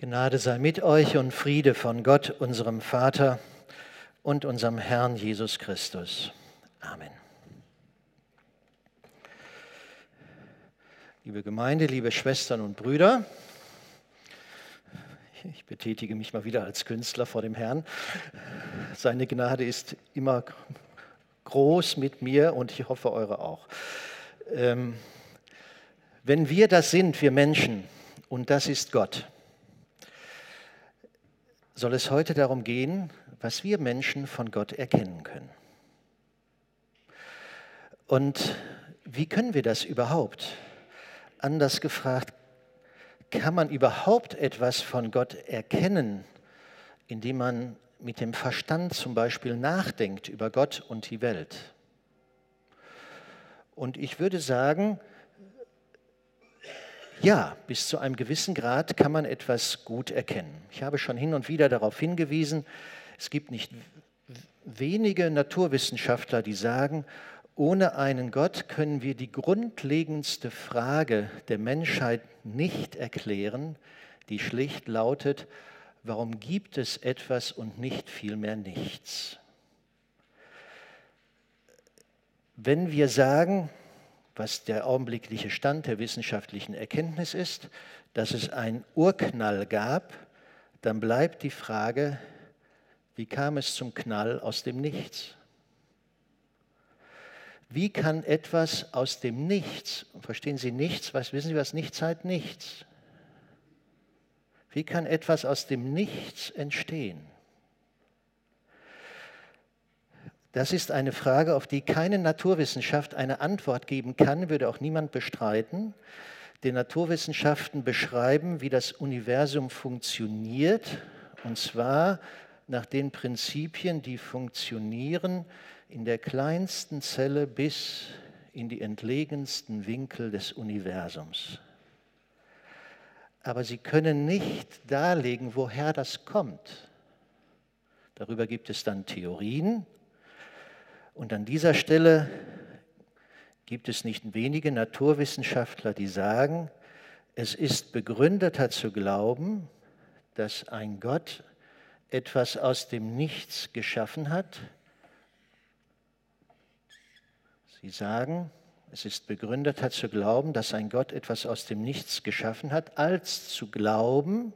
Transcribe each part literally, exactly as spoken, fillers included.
Gnade sei mit euch und Friede von Gott, unserem Vater und unserem Herrn Jesus Christus. Amen. Liebe Gemeinde, liebe Schwestern und Brüder, ich betätige mich mal wieder als Künstler vor dem Herrn. Seine Gnade ist immer groß mit mir und ich hoffe, eure auch. Ähm, wenn wir das sind, wir Menschen, und das ist Gott, soll es heute darum gehen, was wir Menschen von Gott erkennen können. Und wie können wir das überhaupt? Anders gefragt, kann man überhaupt etwas von Gott erkennen, indem man mit dem Verstand zum Beispiel nachdenkt über Gott und die Welt? Und ich würde sagen, ja, bis zu einem gewissen Grad kann man etwas gut erkennen. Ich habe schon hin und wieder darauf hingewiesen, es gibt nicht wenige Naturwissenschaftler, die sagen, ohne einen Gott können wir die grundlegendste Frage der Menschheit nicht erklären, die schlicht lautet, warum gibt es etwas und nicht vielmehr nichts? Wenn wir sagen, was der augenblickliche Stand der wissenschaftlichen Erkenntnis ist, dass es einen Urknall gab, dann bleibt die Frage, wie kam es zum Knall aus dem Nichts? Wie kann etwas aus dem Nichts, verstehen Sie nichts, was, wissen Sie, was nichts heißt? Nichts. Wie kann etwas aus dem Nichts entstehen? Das ist eine Frage, auf die keine Naturwissenschaft eine Antwort geben kann, würde auch niemand bestreiten. Die Naturwissenschaften beschreiben, wie das Universum funktioniert, und zwar nach den Prinzipien, die funktionieren in der kleinsten Zelle bis in die entlegensten Winkel des Universums. Aber sie können nicht darlegen, woher das kommt. Darüber gibt es dann Theorien. Und an dieser Stelle gibt es nicht wenige Naturwissenschaftler, die sagen, es ist begründeter zu glauben, dass ein Gott etwas aus dem Nichts geschaffen hat. Sie sagen, es ist begründeter zu glauben, dass ein Gott etwas aus dem Nichts geschaffen hat, als zu glauben,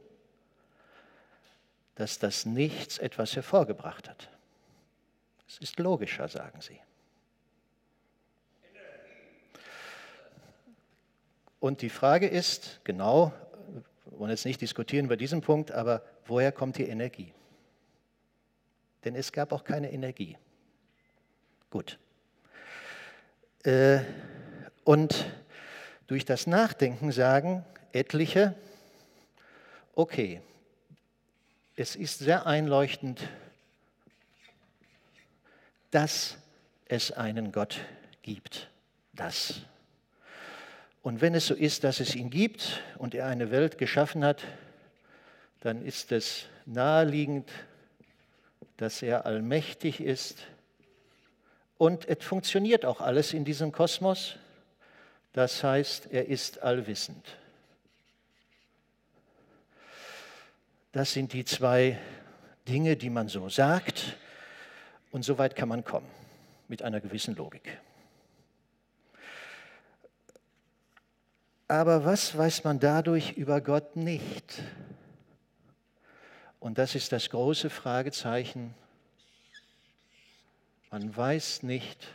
dass das Nichts etwas hervorgebracht hat. Es ist logischer, sagen sie. Und die Frage ist, genau, wir wollen jetzt nicht diskutieren über diesen Punkt, aber woher kommt die Energie? Denn es gab auch keine Energie. Gut. Und durch das Nachdenken sagen etliche, okay, es ist sehr einleuchtend, dass es einen Gott gibt. Das. Und wenn es so ist, dass es ihn gibt und er eine Welt geschaffen hat, dann ist es naheliegend, dass er allmächtig ist. Und es funktioniert auch alles in diesem Kosmos. Das heißt, er ist allwissend. Das sind die zwei Dinge, die man so sagt. Und so weit kann man kommen, mit einer gewissen Logik. Aber was weiß man dadurch über Gott nicht? Und das ist das große Fragezeichen. Man weiß nicht,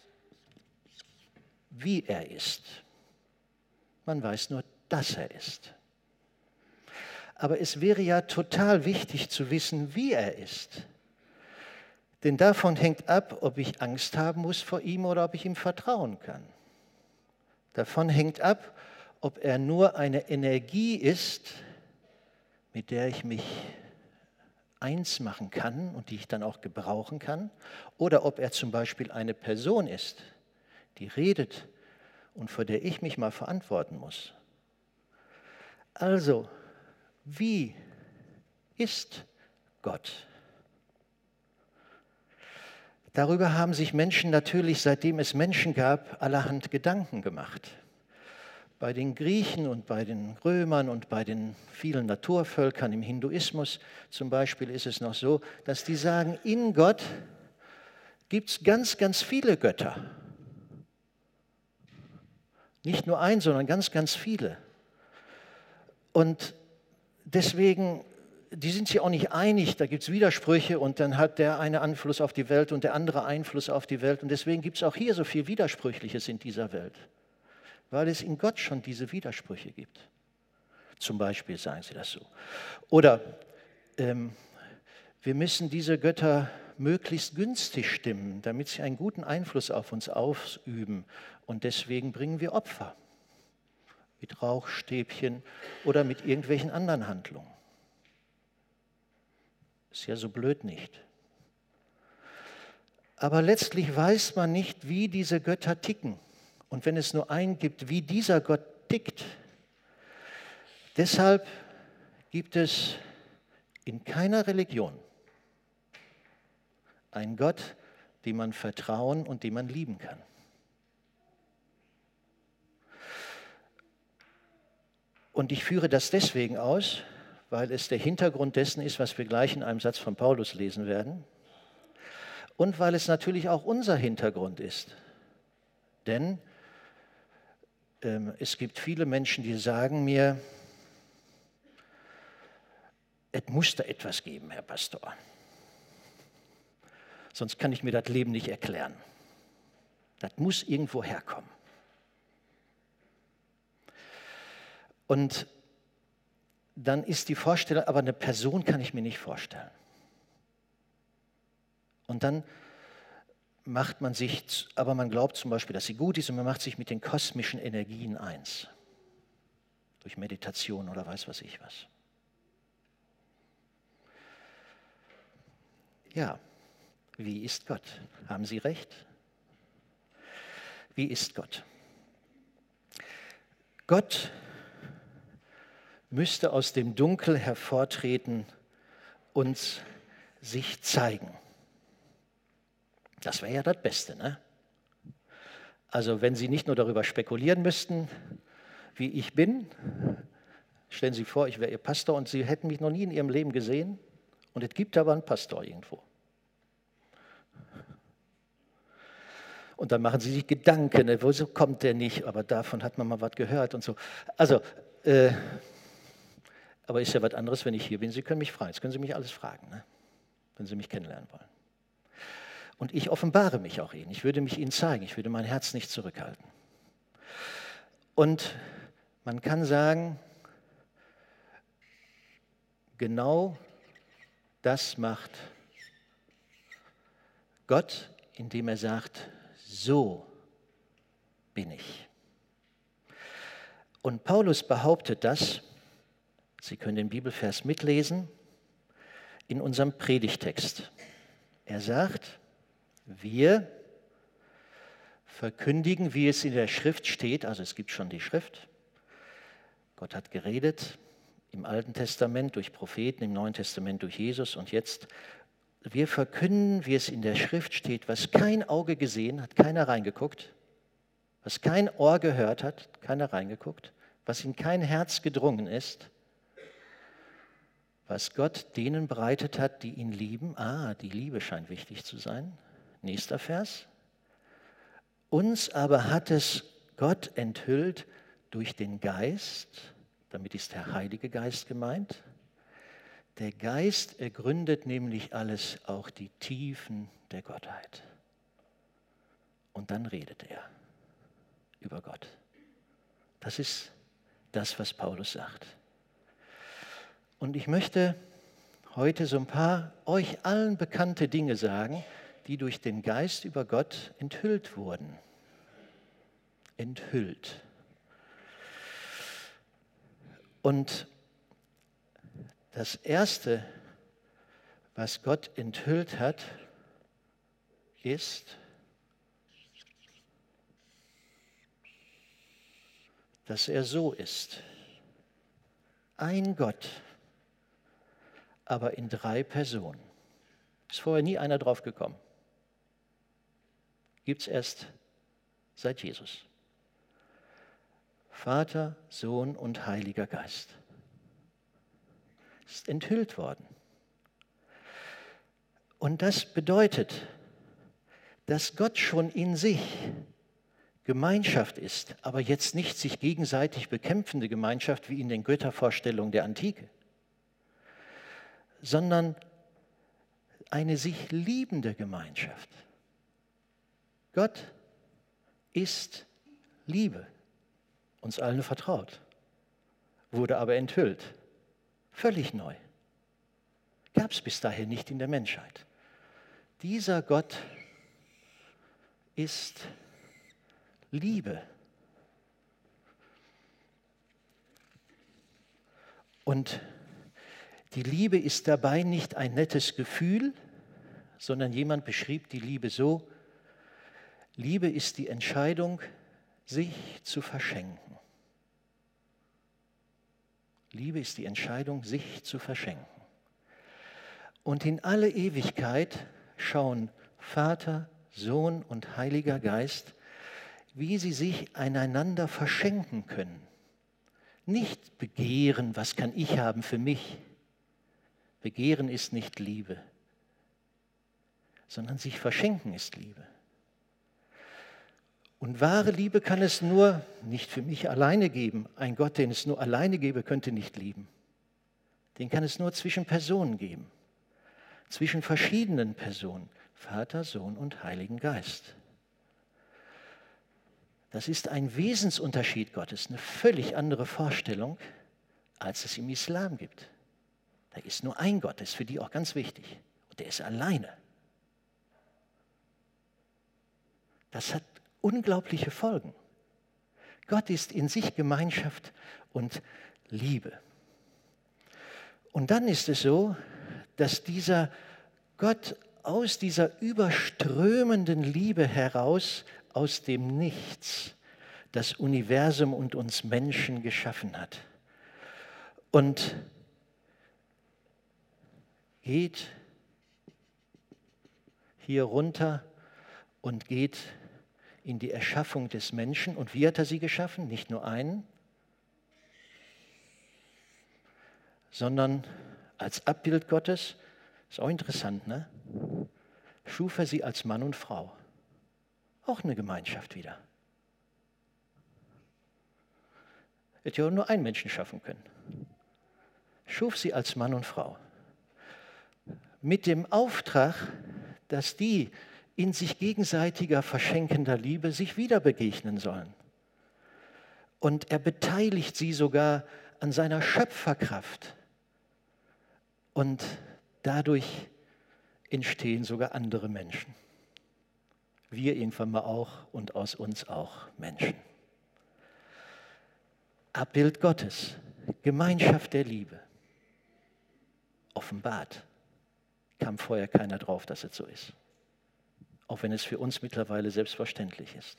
wie er ist. Man weiß nur, dass er ist. Aber es wäre ja total wichtig zu wissen, wie er ist. Denn davon hängt ab, ob ich Angst haben muss vor ihm oder ob ich ihm vertrauen kann. Davon hängt ab, ob er nur eine Energie ist, mit der ich mich eins machen kann und die ich dann auch gebrauchen kann, oder ob er zum Beispiel eine Person ist, die redet und vor der ich mich mal verantworten muss. Also, wie ist Gott? Darüber haben sich Menschen natürlich, seitdem es Menschen gab, allerhand Gedanken gemacht. Bei den Griechen und bei den Römern und bei den vielen Naturvölkern im Hinduismus zum Beispiel ist es noch so, dass die sagen, in Gott gibt es ganz, ganz viele Götter. Nicht nur ein, sondern ganz, ganz viele. Und deswegen, die sind sich auch nicht einig, da gibt es Widersprüche und dann hat der eine Einfluss auf die Welt und der andere Einfluss auf die Welt. Und deswegen gibt es auch hier so viel Widersprüchliches in dieser Welt, weil es in Gott schon diese Widersprüche gibt. Zum Beispiel sagen sie das so. Oder ähm, wir müssen diese Götter möglichst günstig stimmen, damit sie einen guten Einfluss auf uns ausüben. Und deswegen bringen wir Opfer mit Rauchstäbchen oder mit irgendwelchen anderen Handlungen. Ist ja so blöd nicht. Aber letztlich weiß man nicht, wie diese Götter ticken. Und wenn es nur einen gibt, wie dieser Gott tickt. Deshalb gibt es in keiner Religion einen Gott, dem man vertrauen und dem man lieben kann. Und ich führe das deswegen aus, weil es der Hintergrund dessen ist, was wir gleich in einem Satz von Paulus lesen werden. Und weil es natürlich auch unser Hintergrund ist. Denn ähm, es gibt viele Menschen, die sagen mir, es muss da etwas geben, Herr Pastor. Sonst kann ich mir das Leben nicht erklären. Das muss irgendwo herkommen. Und dann ist die Vorstellung, aber eine Person kann ich mir nicht vorstellen. Und dann macht man sich, aber man glaubt zum Beispiel, dass sie gut ist und man macht sich mit den kosmischen Energien eins. Durch Meditation oder weiß was ich was. Ja. Wie ist Gott? Haben Sie recht? Wie ist Gott? Gott müsste aus dem Dunkel hervortreten und sich zeigen. Das wäre ja das Beste, ne? Also wenn Sie nicht nur darüber spekulieren müssten, wie ich bin, stellen Sie vor, ich wäre Ihr Pastor und Sie hätten mich noch nie in Ihrem Leben gesehen und es gibt aber einen Pastor irgendwo. Und dann machen sie sich Gedanken, ne, wieso kommt der nicht, aber davon hat man mal was gehört und so. Also, äh, aber ist ja was anderes, wenn ich hier bin. Sie können mich fragen, jetzt können Sie mich alles fragen, ne, wenn Sie mich kennenlernen wollen. Und ich offenbare mich auch Ihnen, ich würde mich Ihnen zeigen, ich würde mein Herz nicht zurückhalten. Und man kann sagen, genau das macht Gott, indem er sagt, so bin ich. Und Paulus behauptet das, Sie können den Bibelvers mitlesen, in unserem Predigtext. Er sagt, wir verkündigen, wie es in der Schrift steht, also es gibt schon die Schrift, Gott hat geredet im Alten Testament durch Propheten, im Neuen Testament durch Jesus und jetzt wir verkünden, wie es in der Schrift steht, was kein Auge gesehen hat, keiner reingeguckt, was kein Ohr gehört hat, keiner reingeguckt, was in kein Herz gedrungen ist, was Gott denen bereitet hat, die ihn lieben. Ah, die Liebe scheint wichtig zu sein. Nächster Vers. Uns aber hat es Gott enthüllt durch den Geist, damit ist der Heilige Geist gemeint. Der Geist ergründet nämlich alles, auch die Tiefen der Gottheit. Und dann redet er über Gott. Das ist das, was Paulus sagt. Und ich möchte heute so ein paar euch allen bekannte Dinge sagen, die durch den Geist über Gott enthüllt wurden. Enthüllt. Und das Erste, was Gott enthüllt hat, ist, dass er so ist. Ein Gott, aber in drei Personen. Ist vorher nie einer drauf gekommen. Gibt es erst seit Jesus. Vater, Sohn und Heiliger Geist. Es ist enthüllt worden. Und das bedeutet, dass Gott schon in sich Gemeinschaft ist, aber jetzt nicht sich gegenseitig bekämpfende Gemeinschaft wie in den Göttervorstellungen der Antike, sondern eine sich liebende Gemeinschaft. Gott ist Liebe, uns allen vertraut, wurde aber enthüllt, völlig neu. Gab es bis dahin nicht in der Menschheit. Dieser Gott ist Liebe. Und die Liebe ist dabei nicht ein nettes Gefühl, sondern jemand beschrieb die Liebe so: Liebe ist die Entscheidung, sich zu verschenken. Liebe ist die Entscheidung, sich zu verschenken. Und in alle Ewigkeit schauen Vater, Sohn und Heiliger Geist, wie sie sich einander verschenken können. Nicht begehren, was kann ich haben für mich. Begehren ist nicht Liebe, sondern sich verschenken ist Liebe. Und wahre Liebe kann es nur nicht für mich alleine geben. Ein Gott, den es nur alleine gäbe, könnte nicht lieben. Den kann es nur zwischen Personen geben. Zwischen verschiedenen Personen. Vater, Sohn und Heiligen Geist. Das ist ein Wesensunterschied Gottes, eine völlig andere Vorstellung, als es im Islam gibt. Da ist nur ein Gott, das ist für die auch ganz wichtig. Und der ist alleine. Das hat unglaubliche Folgen. Gott ist in sich Gemeinschaft und Liebe. Und dann ist es so, dass dieser Gott aus dieser überströmenden Liebe heraus, aus dem Nichts, das Universum und uns Menschen geschaffen hat. Und geht hier runter und geht in die Erschaffung des Menschen. Und wie hat er sie geschaffen? Nicht nur einen, sondern als Abbild Gottes, ist auch interessant, ne? Schuf er sie als Mann und Frau. Auch eine Gemeinschaft wieder. Hätte ja nur einen Menschen schaffen können. Schuf sie als Mann und Frau. Mit dem Auftrag, dass die in sich gegenseitiger verschenkender Liebe sich wieder begegnen sollen. Und er beteiligt sie sogar an seiner Schöpferkraft. Und dadurch entstehen sogar andere Menschen. Wir irgendwann mal auch und aus uns auch Menschen. Abbild Gottes, Gemeinschaft der Liebe. Offenbart. Kam vorher keiner drauf, dass es so ist. Auch wenn es für uns mittlerweile selbstverständlich ist.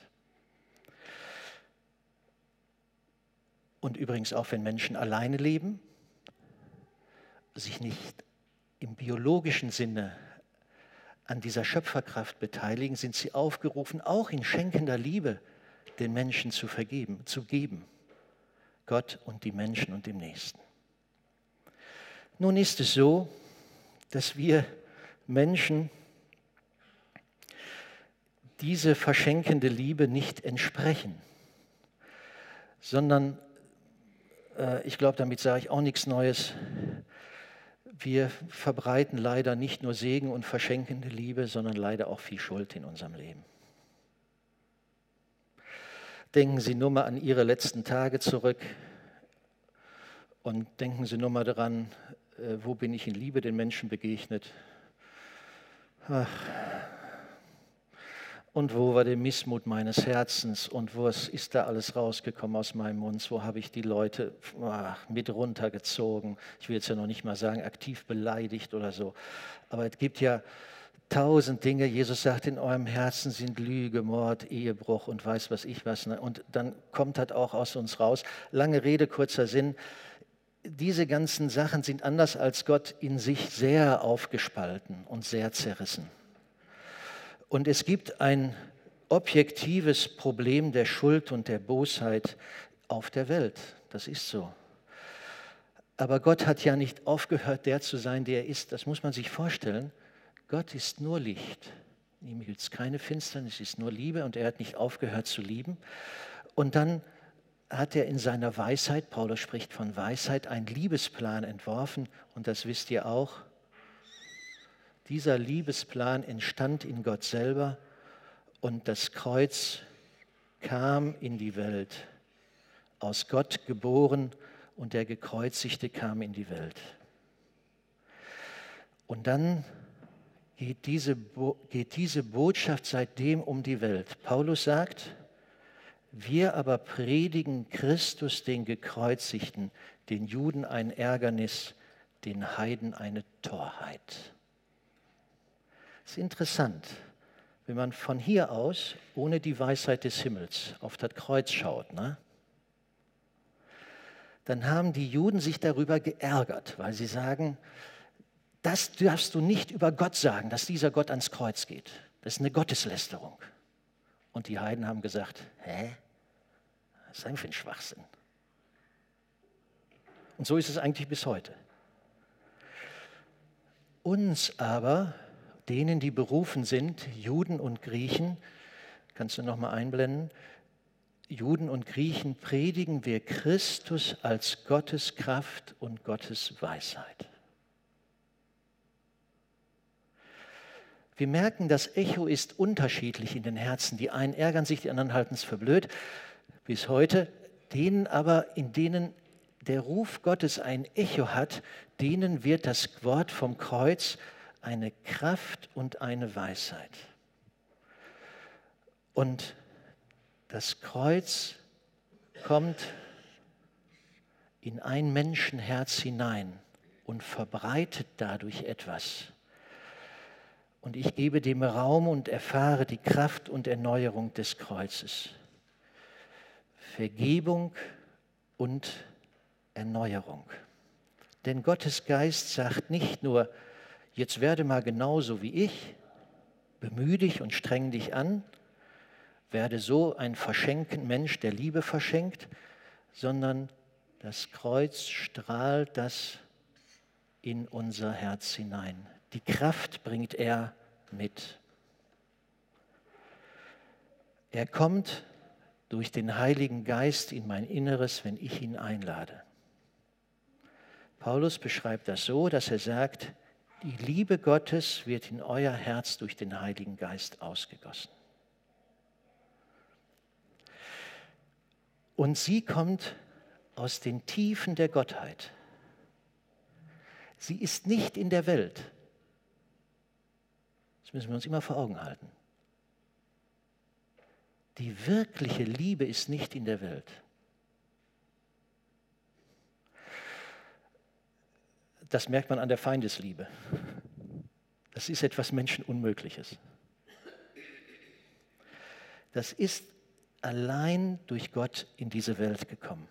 Und übrigens auch, wenn Menschen alleine leben, sich nicht im biologischen Sinne an dieser Schöpferkraft beteiligen, sind sie aufgerufen, auch in schenkender Liebe den Menschen zu vergeben, zu geben. Gott und die Menschen und dem Nächsten. Nun ist es so, dass wir Menschen diese verschenkende Liebe nicht entsprechen, sondern, äh, ich glaube, damit sage ich auch nichts Neues, wir verbreiten leider nicht nur Segen und verschenkende Liebe, sondern leider auch viel Schuld in unserem Leben. Denken Sie nur mal an Ihre letzten Tage zurück und denken Sie nur mal daran, äh, wo bin ich in Liebe den Menschen begegnet? Ach. Und wo war der Missmut meines Herzens und was ist da alles rausgekommen aus meinem Mund? Wo habe ich die Leute ach, mit runtergezogen? Ich will jetzt ja noch nicht mal sagen, aktiv beleidigt oder so. Aber es gibt ja tausend Dinge. Jesus sagt, in eurem Herzen sind Lüge, Mord, Ehebruch und weiß was ich was. Und dann kommt das auch aus uns raus. Lange Rede, kurzer Sinn. Diese ganzen Sachen sind anders als Gott in sich sehr aufgespalten und sehr zerrissen. Und es gibt ein objektives Problem der Schuld und der Bosheit auf der Welt. Das ist so. Aber Gott hat ja nicht aufgehört, der zu sein, der er ist. Das muss man sich vorstellen. Gott ist nur Licht. In ihm gibt es keine Finsternis, es ist nur Liebe und er hat nicht aufgehört zu lieben. Und dann hat er in seiner Weisheit, Paulus spricht von Weisheit, einen Liebesplan entworfen. Und das wisst ihr auch. Dieser Liebesplan entstand in Gott selber und das Kreuz kam in die Welt. Aus Gott geboren und der Gekreuzigte kam in die Welt. Und dann geht diese, geht diese Botschaft seitdem um die Welt. Paulus sagt, wir aber predigen Christus den Gekreuzigten, den Juden ein Ärgernis, den Heiden eine Torheit. Es ist interessant, wenn man von hier aus, ohne die Weisheit des Himmels, auf das Kreuz schaut, ne? Dann haben die Juden sich darüber geärgert, weil sie sagen, das darfst du nicht über Gott sagen, dass dieser Gott ans Kreuz geht. Das ist eine Gotteslästerung. Und die Heiden haben gesagt, hä? Was ist denn für ein Schwachsinn? Und so ist es eigentlich bis heute. Uns aber, denen, die berufen sind, Juden und Griechen, kannst du noch mal einblenden, Juden und Griechen predigen wir Christus als Gottes Kraft und Gottes Weisheit. Wir merken, das Echo ist unterschiedlich in den Herzen. Die einen ärgern sich, die anderen halten es für blöd, bis heute. Denen aber, in denen der Ruf Gottes ein Echo hat, denen wird das Wort vom Kreuz eine Kraft und eine Weisheit. Und das Kreuz kommt in ein Menschenherz hinein und verbreitet dadurch etwas. Und ich gebe dem Raum und erfahre die Kraft und Erneuerung des Kreuzes. Vergebung und Erneuerung. Denn Gottes Geist sagt nicht nur, jetzt werde mal genauso wie ich, bemühe dich und streng dich an, werde so ein verschenken Mensch, der Liebe verschenkt, sondern das Kreuz strahlt das in unser Herz hinein. Die Kraft bringt er mit. Er kommt durch den Heiligen Geist in mein Inneres, wenn ich ihn einlade. Paulus beschreibt das so, dass er sagt, die Liebe Gottes wird in euer Herz durch den Heiligen Geist ausgegossen. Und sie kommt aus den Tiefen der Gottheit. Sie ist nicht in der Welt. Das müssen wir uns immer vor Augen halten. Die wirkliche Liebe ist nicht in der Welt. Das merkt man an der Feindesliebe. Das ist etwas Menschenunmögliches. Das ist allein durch Gott in diese Welt gekommen.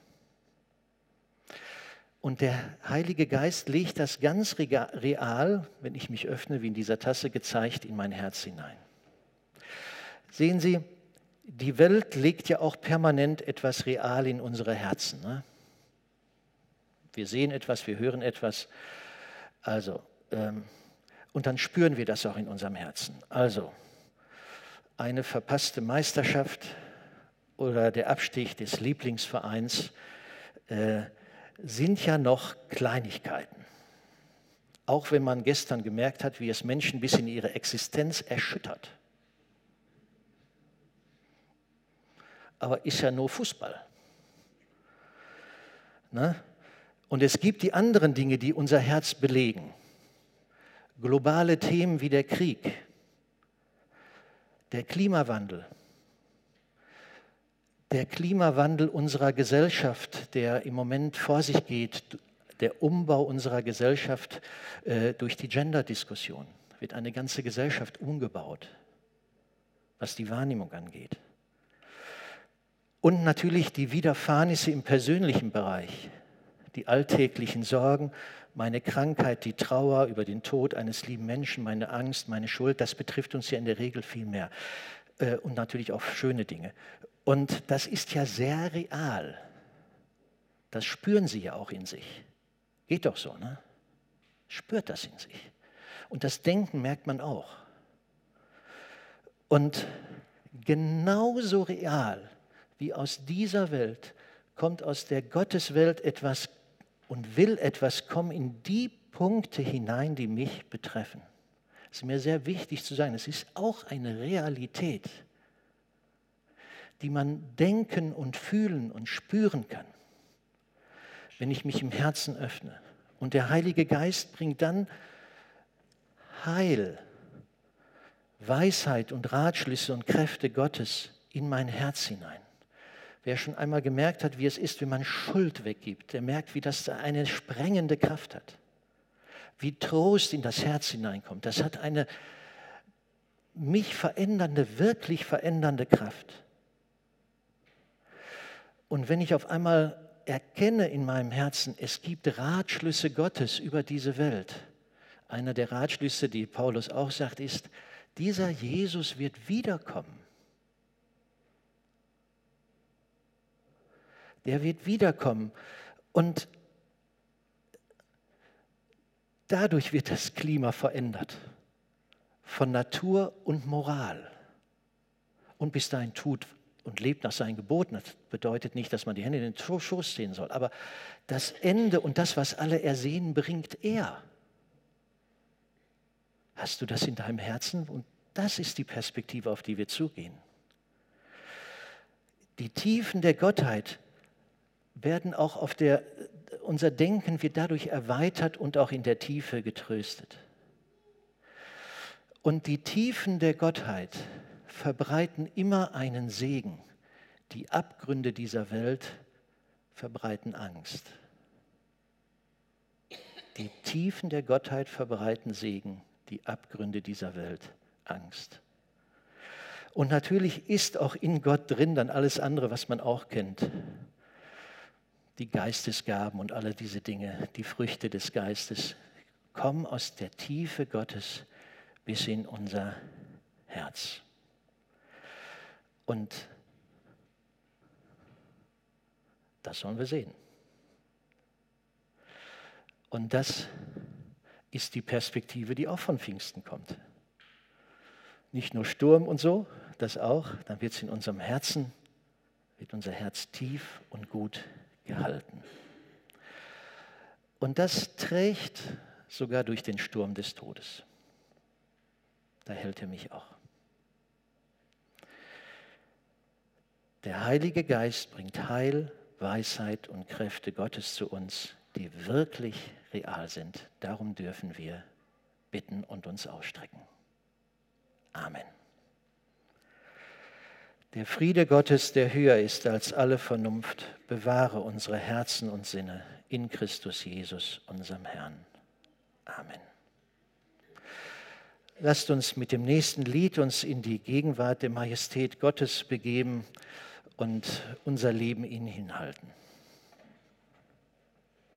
Und der Heilige Geist legt das ganz real, wenn ich mich öffne, wie in dieser Tasse gezeigt, in mein Herz hinein. Sehen Sie, die Welt legt ja auch permanent etwas real in unsere Herzen. Ne? Wir sehen etwas, wir hören etwas. Also, ähm, und dann spüren wir das auch in unserem Herzen. Also, eine verpasste Meisterschaft oder der Abstieg des Lieblingsvereins äh, sind ja noch Kleinigkeiten. Auch wenn man gestern gemerkt hat, wie es Menschen bis in ihre Existenz erschüttert. Aber ist ja nur Fußball. Ne? Und es gibt die anderen Dinge, die unser Herz belegen. Globale Themen wie der Krieg, der Klimawandel, der Klimawandel unserer Gesellschaft, der im Moment vor sich geht, der Umbau unserer Gesellschaft äh, durch die Gender-Diskussion, wird eine ganze Gesellschaft umgebaut, was die Wahrnehmung angeht. Und natürlich die Widerfahrnisse im persönlichen Bereich, die alltäglichen Sorgen, meine Krankheit, die Trauer über den Tod eines lieben Menschen, meine Angst, meine Schuld, das betrifft uns ja in der Regel viel mehr. Äh, und natürlich auch schöne Dinge. Und das ist ja sehr real. Das spüren Sie ja auch in sich. Geht doch so, ne? Spürt das in sich. Und das Denken merkt man auch. Und genauso real wie aus dieser Welt kommt aus der Gotteswelt etwas und will etwas kommen in die Punkte hinein, die mich betreffen. Es ist mir sehr wichtig zu sagen, es ist auch eine Realität, die man denken und fühlen und spüren kann, wenn ich mich im Herzen öffne. Und der Heilige Geist bringt dann Heil, Weisheit und Ratschlüsse und Kräfte Gottes in mein Herz hinein. Wer schon einmal gemerkt hat, wie es ist, wenn man Schuld weggibt, der merkt, wie das eine sprengende Kraft hat. Wie Trost in das Herz hineinkommt. Das hat eine mich verändernde, wirklich verändernde Kraft. Und wenn ich auf einmal erkenne in meinem Herzen, es gibt Ratschlüsse Gottes über diese Welt. Einer der Ratschlüsse, die Paulus auch sagt, ist, dieser Jesus wird wiederkommen. Der wird wiederkommen. Und dadurch wird das Klima verändert. Von Natur und Moral. Und bis dahin tut und lebt nach seinen Geboten. Das bedeutet nicht, dass man die Hände in den Schoß sehen soll. Aber das Ende und das, was alle ersehen, bringt er. Hast du das in deinem Herzen? Und das ist die Perspektive, auf die wir zugehen. Die Tiefen der Gottheit werden auch auf der, unser Denken wird dadurch erweitert und auch in der Tiefe getröstet. Und die Tiefen der Gottheit verbreiten immer einen Segen. Die Abgründe dieser Welt verbreiten Angst. Die Tiefen der Gottheit verbreiten Segen. Die Abgründe dieser Welt Angst. Und natürlich ist auch in Gott drin dann alles andere, was man auch kennt. Die Geistesgaben und alle diese Dinge, die Früchte des Geistes, kommen aus der Tiefe Gottes bis in unser Herz. Und das sollen wir sehen. Und das ist die Perspektive, die auch von Pfingsten kommt. Nicht nur Sturm und so, das auch, dann wird es in unserem Herzen, wird unser Herz tief und gut gehalten. Und das trägt sogar durch den Sturm des Todes. Da hält er mich auch. Der Heilige Geist bringt Heil, Weisheit und Kräfte Gottes zu uns, die wirklich real sind. Darum dürfen wir bitten und uns ausstrecken. Amen. Der Friede Gottes, der höher ist als alle Vernunft, bewahre unsere Herzen und Sinne in Christus Jesus, unserem Herrn. Amen. Lasst uns mit dem nächsten Lied uns in die Gegenwart der Majestät Gottes begeben und unser Leben in ihn hinhalten.